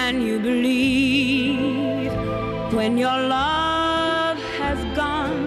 can you believe when your love has gone?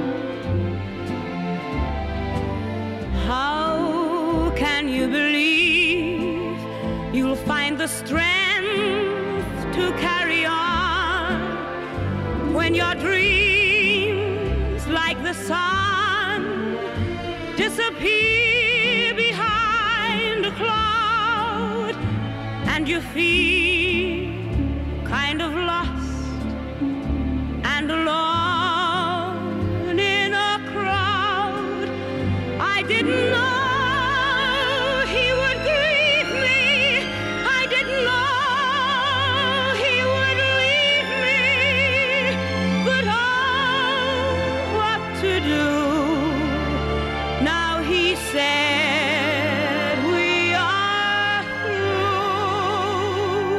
How can you believe you'll find the strength to carry on when your dreams, like the sun, disappear behind a cloud, and you feel kind of lost and alone in a crowd? I didn't know he would grieve me. I didn't know he would leave me. But oh, what to do? Now he said we are through.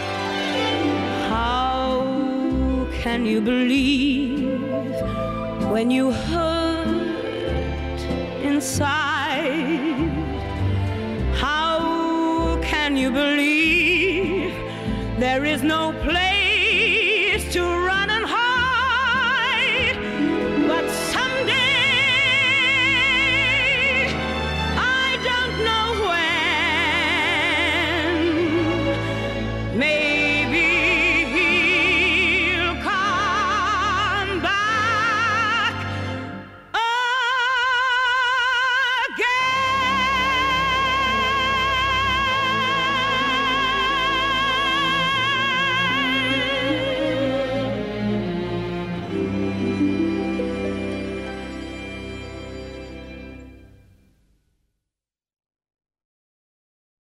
How can you believe when you hurt inside? How can you believe there is no place to